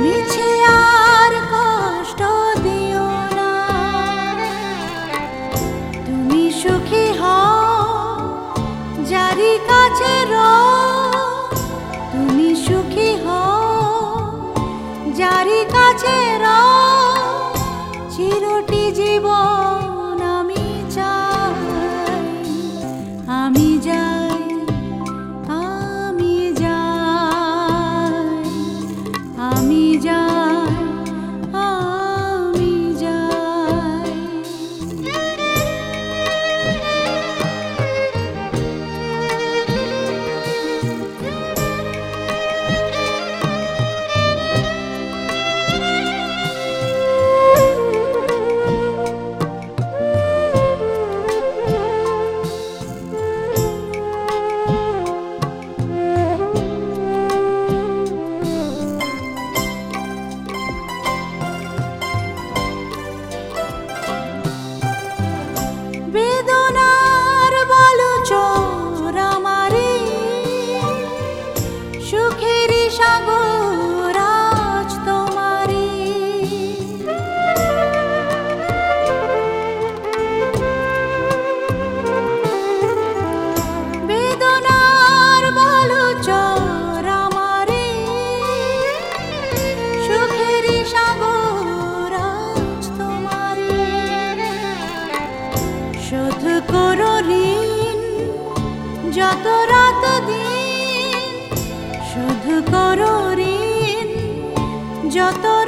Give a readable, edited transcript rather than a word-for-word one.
মিছে আর কষ্ট দিও না, তুমি সুখী হও যারি কাছে তুমি সুখী হও যারি কাছে চিরটি জীবন আমি চাই, আমি যাই, আমি যাই, আমি যাই, আমি যাই। বেদনার বলো চোর আমারে, সুখেরই সাগর আজ তোমারে। বেদনার বলো চোর আমারে, সুখেরই সাগর আজ তোমারে। শোধ করো ঋণ যত রাত দিন, শোধ করো ঋণ যত